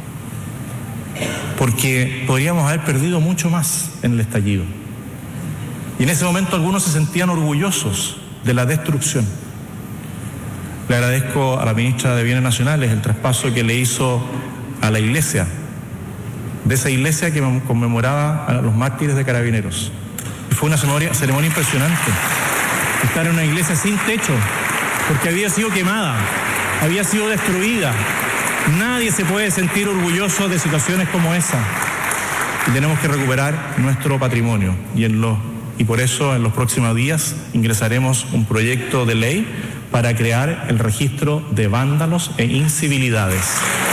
porque podríamos haber perdido mucho más en el estallido. Y en ese momento algunos se sentían orgullosos de la destrucción. Le agradezco a la ministra de Bienes Nacionales el traspaso que le hizo a la iglesia, de esa iglesia que conmemoraba a los mártires de Carabineros. Fue una ceremonia, ceremonia impresionante. estar en una iglesia sin techo, porque había sido quemada, había sido destruida. Nadie se puede sentir orgulloso de situaciones como esa. Y tenemos que recuperar nuestro patrimonio. Y, en los, y por eso en los próximos días ingresaremos un proyecto de ley para crear el registro de vándalos e incivilidades.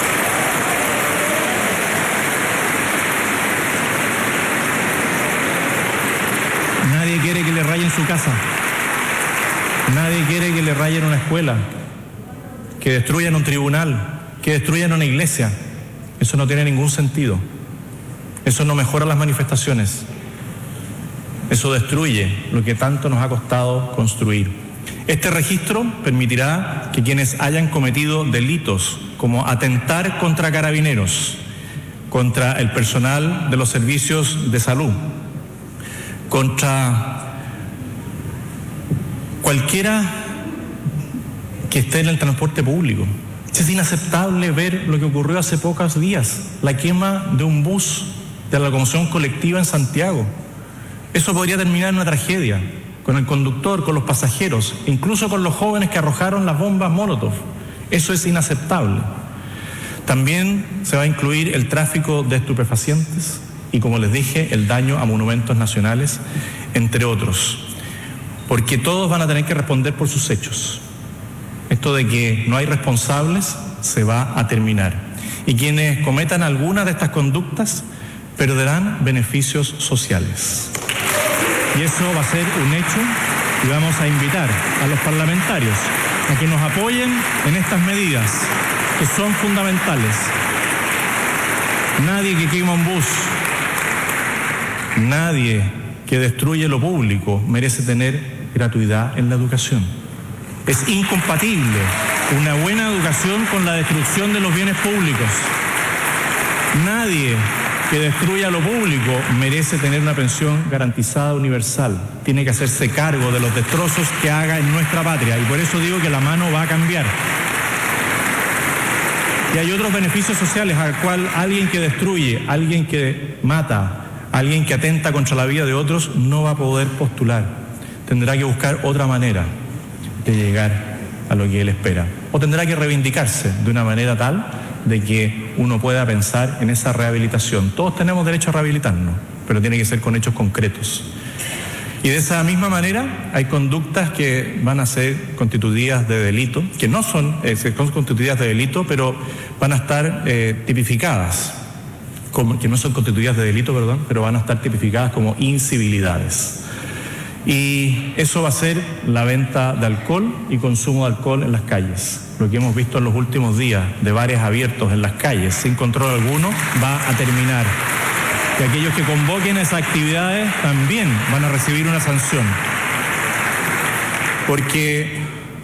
Nadie quiere que le rayen su casa. Nadie quiere que le rayen una escuela, que destruyan un tribunal, que destruyan una iglesia. Eso no tiene ningún sentido. Eso no mejora las manifestaciones. Eso destruye lo que tanto nos ha costado construir. Este registro permitirá que quienes hayan cometido delitos como atentar contra carabineros, contra el personal de los servicios de salud, contra cualquiera que esté en el transporte público. Es inaceptable ver lo que ocurrió hace pocos días, la quema de un bus de la locomoción colectiva en Santiago. Eso podría terminar en una tragedia, con el conductor, con los pasajeros, incluso con los jóvenes que arrojaron las bombas Molotov. Eso es inaceptable. También se va a incluir el tráfico de estupefacientes y, como les dije, el daño a monumentos nacionales, entre otros. Porque todos van a tener que responder por sus hechos. Esto de que no hay responsables se va a terminar. Y quienes cometan alguna de estas conductas perderán beneficios sociales. Y eso va a ser un hecho y vamos a invitar a los parlamentarios a que nos apoyen en estas medidas que son fundamentales. Nadie que quema un bus, nadie que destruye lo público merece tener gratuidad en la educación. Es incompatible una buena educación con la destrucción de los bienes públicos. Nadie que destruya lo público merece tener una pensión garantizada universal. Tiene que hacerse cargo de los destrozos que haga en nuestra patria, y por eso digo que la mano va a cambiar. Y hay otros beneficios sociales al cual alguien que destruye, alguien que mata, alguien que atenta contra la vida de otros no va a poder postular. Tendrá que buscar otra manera de llegar a lo que él espera, o tendrá que reivindicarse de una manera tal de que uno pueda pensar en esa rehabilitación. Todos tenemos derecho a rehabilitarnos, pero tiene que ser con hechos concretos. Y de esa misma manera hay conductas que van a ser constituidas de delito, que no son, eh, son constituidas de delito, pero van a estar eh, tipificadas, como, que no son constituidas de delito, perdón, pero van a estar tipificadas como incivilidades. Y eso va a ser la venta de alcohol y consumo de alcohol en las calles. Lo que hemos visto en los últimos días de bares abiertos en las calles sin control alguno va a terminar. Y aquellos que convoquen esas actividades también van a recibir una sanción. Porque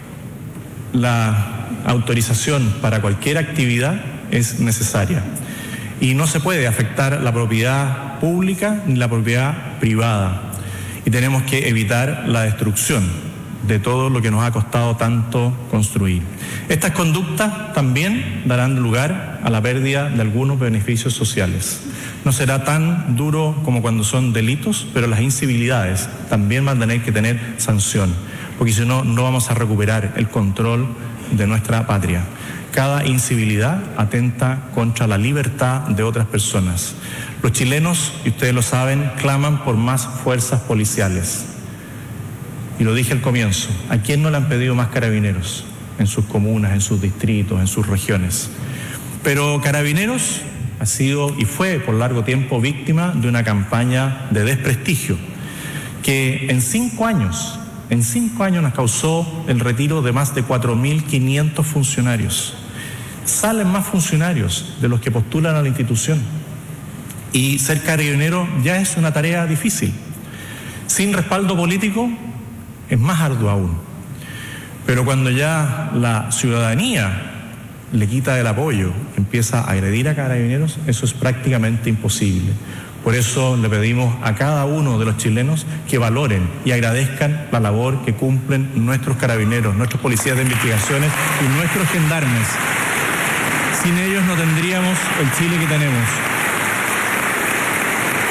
la autorización para cualquier actividad es necesaria. Y no se puede afectar la propiedad pública ni la propiedad privada. Y tenemos que evitar la destrucción de todo lo que nos ha costado tanto construir. Estas conductas también darán lugar a la pérdida de algunos beneficios sociales. No será tan duro como cuando son delitos, pero las incivilidades también van a tener que tener sanción, porque si no, no vamos a recuperar el control de nuestra patria. Cada incivilidad atenta contra la libertad de otras personas. Los chilenos, y ustedes lo saben, claman por más fuerzas policiales. Y lo dije al comienzo, ¿a quién no le han pedido más carabineros? En sus comunas, en sus distritos, en sus regiones. Pero Carabineros ha sido y fue por largo tiempo víctima de una campaña de desprestigio que en cinco años, en cinco años nos causó el retiro de más de cuatro mil quinientos funcionarios. Salen más funcionarios de los que postulan a la institución. Y ser carabinero ya es una tarea difícil. Sin respaldo político es más arduo aún. Pero cuando ya la ciudadanía le quita el apoyo, empieza a agredir a carabineros, eso es prácticamente imposible. Por eso le pedimos a cada uno de los chilenos que valoren y agradezcan la labor que cumplen nuestros carabineros, nuestros policías de investigaciones y nuestros gendarmes. Sin ellos no tendríamos el Chile que tenemos.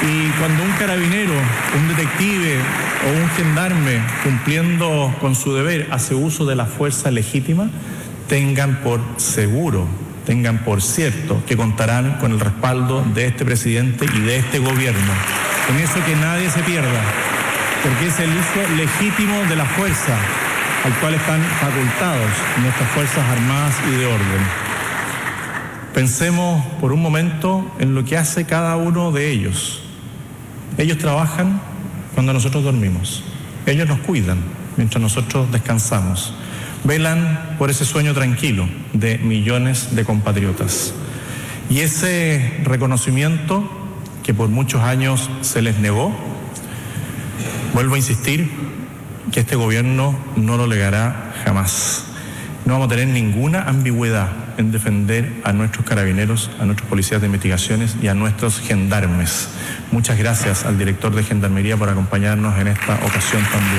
Y cuando un carabinero, un detective o un gendarme, cumpliendo con su deber, hace uso de la fuerza legítima, tengan por seguro, tengan por cierto que contarán con el respaldo de este presidente y de este gobierno. En eso que nadie se pierda, porque es el uso legítimo de la fuerza al cual están facultados nuestras Fuerzas Armadas y de orden. Pensemos por un momento en lo que hace cada uno de ellos. Ellos trabajan cuando nosotros dormimos. Ellos nos cuidan mientras nosotros descansamos. Velan por ese sueño tranquilo de millones de compatriotas. Y ese reconocimiento que por muchos años se les negó, vuelvo a insistir que este gobierno no lo negará jamás. No vamos a tener ninguna ambigüedad en defender a nuestros carabineros, a nuestros policías de investigaciones y a nuestros gendarmes. Muchas gracias al director de Gendarmería por acompañarnos en esta ocasión también.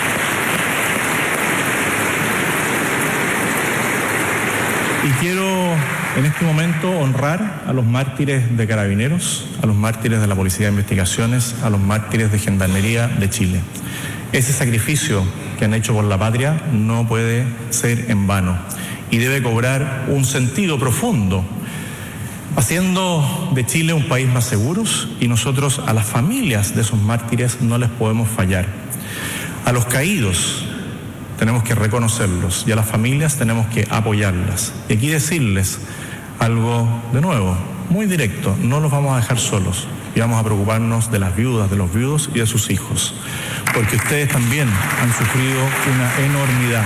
Y quiero en este momento honrar a los mártires de Carabineros, a los mártires de la Policía de Investigaciones, a los mártires de Gendarmería de Chile. Ese sacrificio que han hecho por la patria no puede ser en vano y debe cobrar un sentido profundo, haciendo de Chile un país más seguro, y nosotros a las familias de esos mártires no les podemos fallar. A los caídos tenemos que reconocerlos y a las familias tenemos que apoyarlas. Y aquí decirles algo de nuevo, muy directo: no los vamos a dejar solos y vamos a preocuparnos de las viudas, de los viudos y de sus hijos, porque ustedes también han sufrido una enormidad.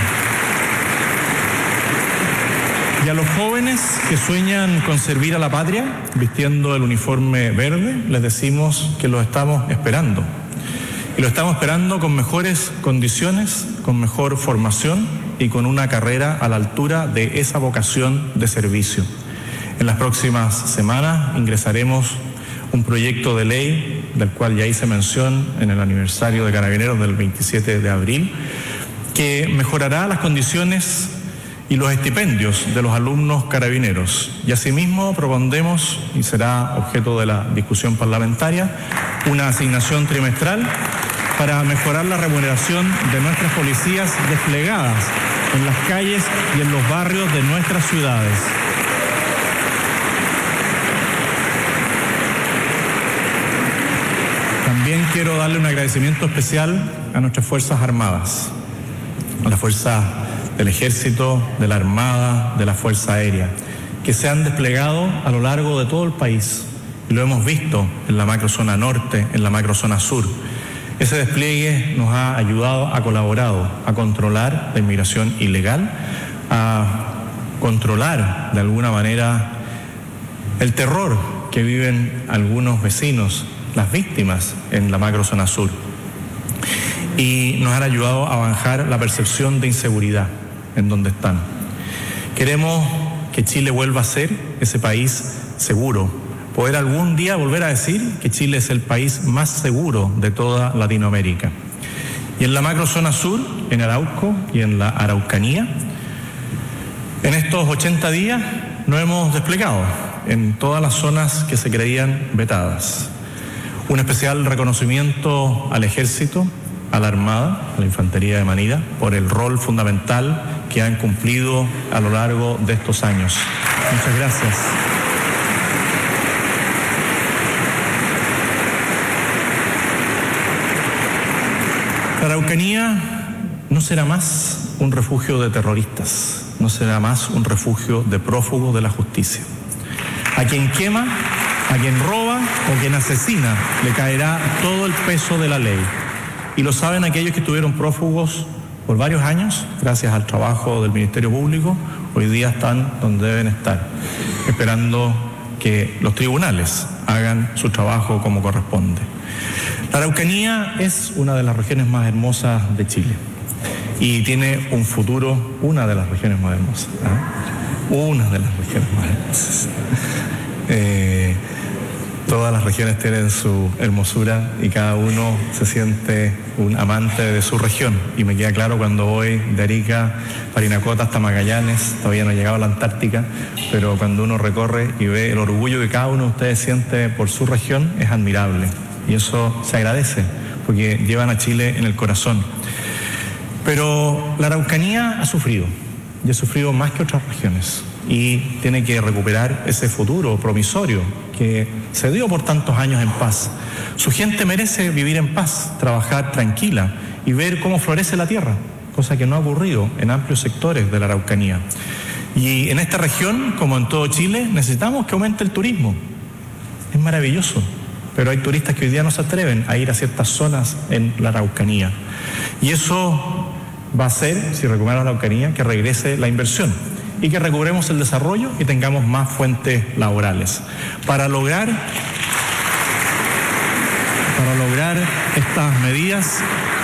Y a los jóvenes que sueñan con servir a la patria vistiendo el uniforme verde, les decimos que los estamos esperando. Y lo estamos esperando con mejores condiciones, con mejor formación y con una carrera a la altura de esa vocación de servicio. En las próximas semanas ingresaremos un proyecto de ley, del cual ya hice mención en el aniversario de Carabineros del veintisiete de abril, que mejorará las condiciones y los estipendios de los alumnos carabineros. Y asimismo propondremos, y será objeto de la discusión parlamentaria, una asignación trimestral para mejorar la remuneración de nuestras policías desplegadas en las calles y en los barrios de nuestras ciudades. También quiero darle un agradecimiento especial a nuestras Fuerzas Armadas, a la Fuerza del Ejército, de la Armada, de la Fuerza Aérea, que se han desplegado a lo largo de todo el país. Y lo hemos visto en la macrozona norte, en la macrozona sur. Ese despliegue nos ha ayudado, ha colaborado a controlar la inmigración ilegal, a controlar de alguna manera el terror que viven algunos vecinos, las víctimas en la macrozona sur. Y nos han ayudado a bajar la percepción de inseguridad en donde están. Queremos que Chile vuelva a ser ese país seguro, poder algún día volver a decir que Chile es el país más seguro de toda Latinoamérica. Y en la macrozona sur, en Arauco y en la Araucanía, en estos ochenta días nos hemos desplegado en todas las zonas que se creían vetadas. Un especial reconocimiento al Ejército, a la Armada, a la Infantería de Manida, por el rol fundamental que han cumplido a lo largo de estos años. Muchas gracias. La Araucanía no será más un refugio de terroristas, no será más un refugio de prófugos de la justicia. A quien quema, a quien roba o quien asesina, le caerá todo el peso de la ley. Y lo saben aquellos que estuvieron prófugos por varios años, gracias al trabajo del Ministerio Público, hoy día están donde deben estar, esperando que los tribunales hagan su trabajo como corresponde. La Araucanía es una de las regiones más hermosas de Chile y tiene un futuro, una de las regiones más hermosas, ¿eh? Una de las regiones más hermosas. Eh, Todas las regiones tienen su hermosura y cada uno se siente un amante de su región. Y me queda claro cuando voy de Arica, Parinacota hasta Magallanes, todavía no he llegado a la Antártica, pero cuando uno recorre y ve el orgullo que cada uno de ustedes siente por su región, es admirable. y eso se agradece porque llevan a Chile en el corazón. Pero la Araucanía ha sufrido, y ha sufrido más que otras regiones, y tiene que recuperar ese futuro promisorio que se dio por tantos años en paz. Su gente merece vivir en paz, trabajar tranquila y ver cómo florece la tierra, cosa que no ha ocurrido en amplios sectores de la Araucanía. Y en esta región, como en todo Chile, necesitamos que aumente el turismo. Es maravilloso, pero hay turistas que hoy día no se atreven a ir a ciertas zonas en la Araucanía. Y eso va a hacer, si recuperamos la Araucanía, que regrese la inversión y que recuperemos el desarrollo y tengamos más fuentes laborales. Para lograr, para lograr estas medidas,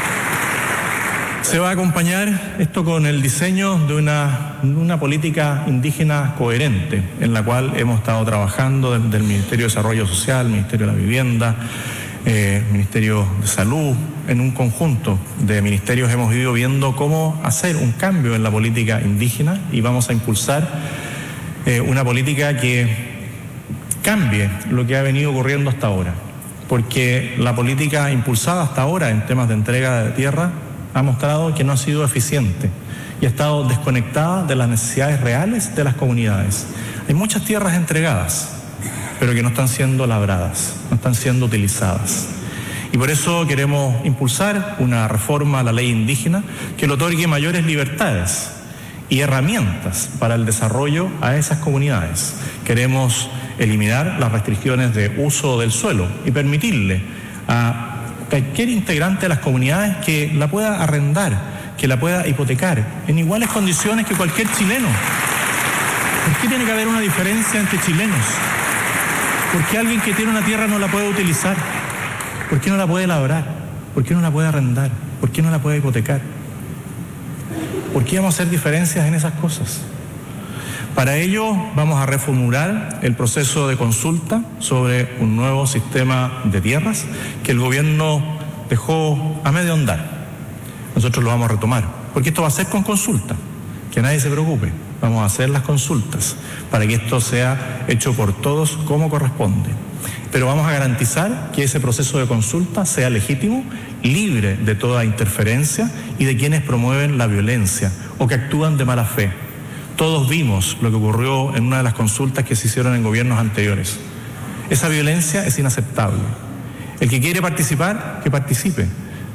se va a acompañar esto con el diseño de una, una política indígena coherente, en la cual hemos estado trabajando desde el Ministerio de Desarrollo Social, Ministerio de la Vivienda, eh, Ministerio de Salud. En un conjunto de ministerios hemos ido viendo cómo hacer un cambio en la política indígena y vamos a impulsar eh, una política que cambie lo que ha venido ocurriendo hasta ahora, porque la política impulsada hasta ahora en temas de entrega de tierra ha mostrado que no ha sido eficiente y ha estado desconectada de las necesidades reales de las comunidades. Hay muchas tierras entregadas, pero que no están siendo labradas, no están siendo utilizadas. Y por eso queremos impulsar una reforma a la ley indígena que le otorgue mayores libertades y herramientas para el desarrollo a esas comunidades. Queremos eliminar las restricciones de uso del suelo y permitirle a cualquier integrante de las comunidades que la pueda arrendar, que la pueda hipotecar en iguales condiciones que cualquier chileno. ¿Por qué tiene que haber una diferencia entre chilenos? ¿Por qué alguien que tiene una tierra no la puede utilizar? ¿Por qué no la puede labrar? ¿Por qué no la puede arrendar? ¿Por qué no la puede hipotecar? ¿Por qué vamos a hacer diferencias en esas cosas? Para ello vamos a reformular el proceso de consulta sobre un nuevo sistema de tierras que el gobierno dejó a medio andar. Nosotros lo vamos a retomar, porque esto va a ser con consulta, que nadie se preocupe. Vamos a hacer las consultas para que esto sea hecho por todos como corresponde. Pero vamos a garantizar que ese proceso de consulta sea legítimo, libre de toda interferencia y de quienes promueven la violencia o que actúan de mala fe. Todos vimos lo que ocurrió en una de las consultas que se hicieron en gobiernos anteriores. Esa violencia es inaceptable. El que quiere participar, que participe.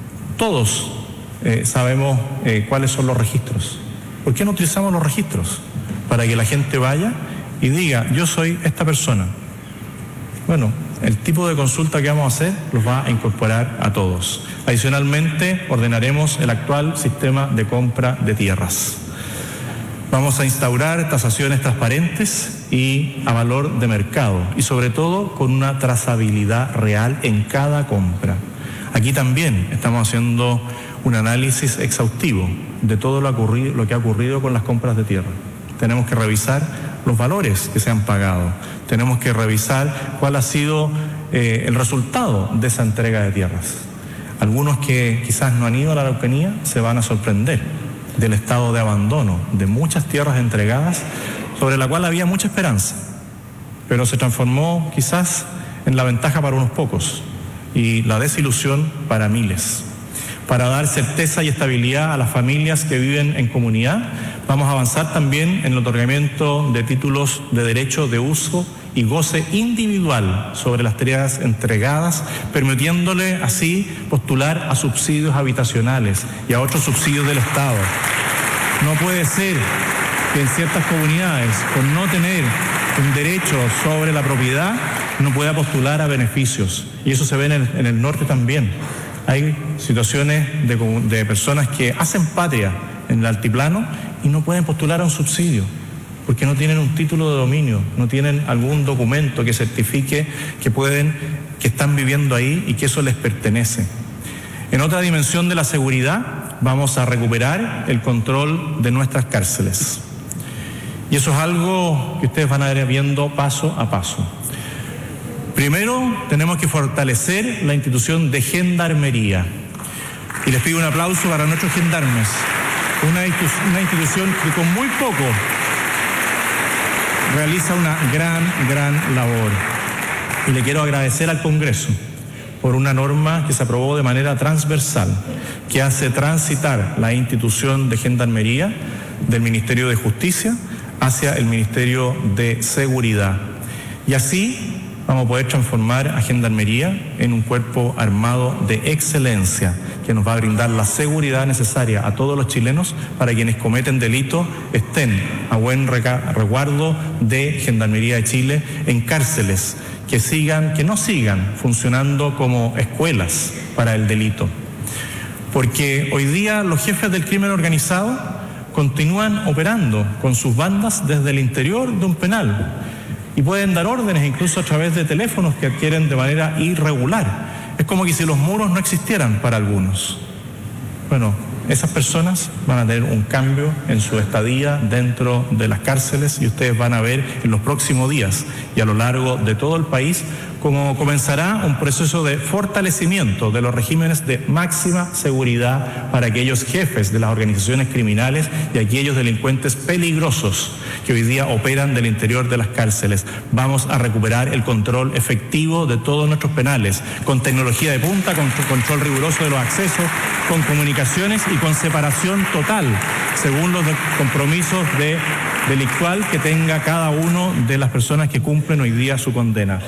Todos eh, sabemos eh, cuáles son los registros. ¿Por qué no utilizamos los registros? Para que la gente vaya y diga, yo soy esta persona. Bueno, el tipo de consulta que vamos a hacer los va a incorporar a todos. Adicionalmente, ordenaremos el actual sistema de compra de tierras. Vamos a instaurar tasaciones transparentes y a valor de mercado y sobre todo con una trazabilidad real en cada compra. Aquí también estamos haciendo un análisis exhaustivo de todo lo, ocurrido, lo que ha ocurrido con las compras de tierra. Tenemos que revisar los valores que se han pagado. Tenemos que revisar cuál ha sido eh, el resultado de esa entrega de tierras. Algunos que quizás no han ido a la Araucanía se van a sorprender del estado de abandono de muchas tierras entregadas sobre la cual había mucha esperanza, pero se transformó quizás en la ventaja para unos pocos y la desilusión para miles. Para dar certeza y estabilidad a las familias que viven en comunidad, vamos a avanzar también en el otorgamiento de títulos de derecho de uso y goce individual sobre las tierras entregadas, permitiéndole así postular a subsidios habitacionales y a otros subsidios del Estado. No puede ser que en ciertas comunidades, por no tener un derecho sobre la propiedad, no pueda postular a beneficios. Y eso se ve en el, en el norte también. Hay situaciones de, de personas que hacen patria en el altiplano y no pueden postular a un subsidio porque no tienen un título de dominio, no tienen algún documento que certifique que pueden, que están viviendo ahí y que eso les pertenece. En otra dimensión de la seguridad, vamos a recuperar el control de nuestras cárceles. Y eso es algo que ustedes van a ir viendo paso a paso. Primero, tenemos que fortalecer la institución de gendarmería. Y les pido un aplauso para nuestros gendarmes. Una, una institución que con muy poco realiza una gran, gran labor. Y le quiero agradecer al Congreso por una norma que se aprobó de manera transversal, que hace transitar la institución de Gendarmería del Ministerio de Justicia hacia el Ministerio de Seguridad. Y así vamos a poder transformar a Gendarmería en un cuerpo armado de excelencia que nos va a brindar la seguridad necesaria a todos los chilenos para quienes cometen delitos estén a buen resguardo de Gendarmería de Chile en cárceles que sigan, que no sigan funcionando como escuelas para el delito. Porque hoy día los jefes del crimen organizado continúan operando con sus bandas desde el interior de un penal y pueden dar órdenes incluso a través de teléfonos que adquieren de manera irregular. Es como que si los muros no existieran para algunos. Bueno, esas personas van a tener un cambio en su estadía dentro de las cárceles y ustedes van a ver en los próximos días y a lo largo de todo el país cómo comenzará un proceso de fortalecimiento de los regímenes de máxima seguridad para aquellos jefes de las organizaciones criminales y aquellos delincuentes peligrosos que hoy día operan del interior de las cárceles. Vamos a recuperar el control efectivo de todos nuestros penales, con tecnología de punta, con control riguroso de los accesos, con comunicaciones y con separación total, según los compromisos de delictual que tenga cada uno de las personas que cumplen hoy día su condena.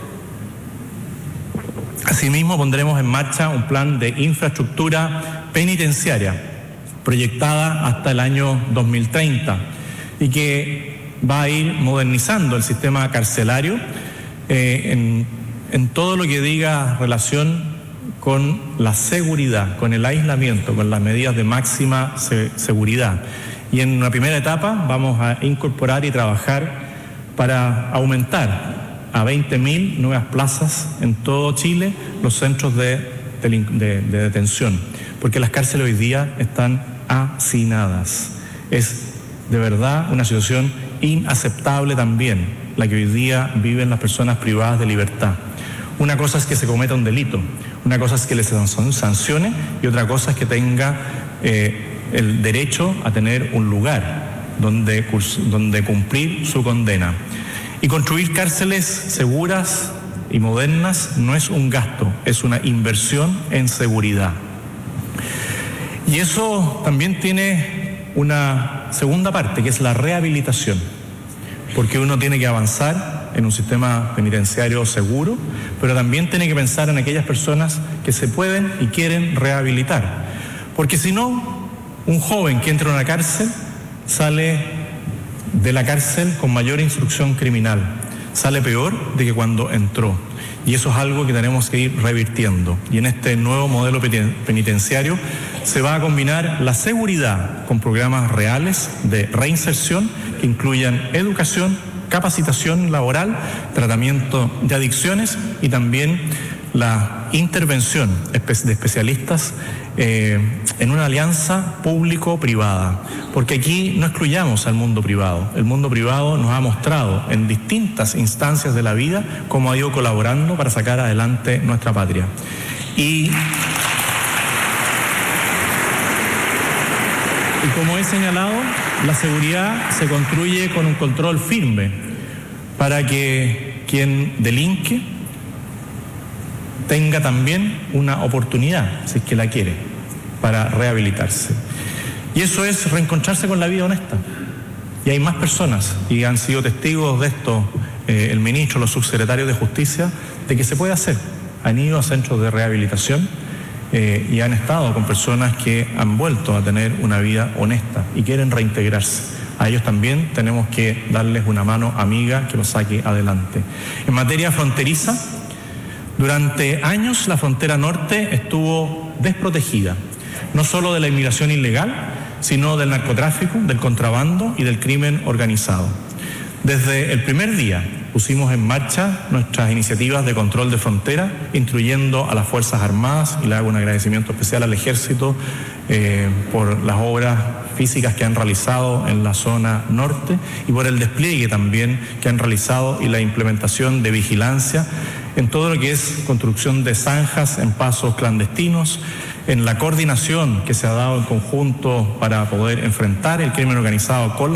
Asimismo, pondremos en marcha un plan de infraestructura penitenciaria proyectada hasta el año dos mil treinta y que va a ir modernizando el sistema carcelario eh, en, en todo lo que diga relación con la seguridad, con el aislamiento, con las medidas de máxima se- seguridad. Y en una primera etapa vamos a incorporar y trabajar para aumentar a veinte mil nuevas plazas en todo Chile los centros de, de, de, de detención, porque las cárceles hoy día están hacinadas. Es de verdad una situación inaceptable también la que hoy día viven las personas privadas de libertad. Una cosa es que se cometa un delito, una cosa es que les sancione y otra cosa es que tenga eh, el derecho a tener un lugar donde, donde cumplir su condena. Y construir cárceles seguras y modernas no es un gasto, es una inversión en seguridad. Y eso también tiene una segunda parte, que es la rehabilitación, porque uno tiene que avanzar en un sistema penitenciario seguro, pero también tiene que pensar en aquellas personas que se pueden y quieren rehabilitar, porque si no, un joven que entra en una cárcel sale de la cárcel con mayor instrucción criminal, sale peor de que cuando entró, y eso es algo que tenemos que ir revirtiendo. Y en este nuevo modelo penitenciario se va a combinar la seguridad con programas reales de reinserción que incluyan educación, capacitación laboral, tratamiento de adicciones y también la intervención de especialistas eh, en una alianza público-privada, porque aquí no excluyamos al mundo privado. El mundo privado nos ha mostrado en distintas instancias de la vida cómo ha ido colaborando para sacar adelante nuestra patria. Y, y como he señalado, la seguridad se construye con un control firme para que quien delinque tenga también una oportunidad, si es que la quiere, para rehabilitarse. Y eso es reencontrarse con la vida honesta. Y hay más personas, y han sido testigos de esto eh, el ministro, los subsecretarios de Justicia, de que se puede hacer. Han ido a centros de rehabilitación eh, y han estado con personas que han vuelto a tener una vida honesta y quieren reintegrarse. A ellos también tenemos que darles una mano amiga que los saque adelante. En materia fronteriza, durante años la frontera norte estuvo desprotegida, no solo de la inmigración ilegal, sino del narcotráfico, del contrabando y del crimen organizado. Desde el primer día pusimos en marcha nuestras iniciativas de control de frontera, instruyendo a las Fuerzas Armadas, y le hago un agradecimiento especial al Ejército eh, por las obras físicas que han realizado en la zona norte y por el despliegue también que han realizado y la implementación de vigilancia en todo lo que es construcción de zanjas en pasos clandestinos, en la coordinación que se ha dado en conjunto para poder enfrentar el crimen organizado con la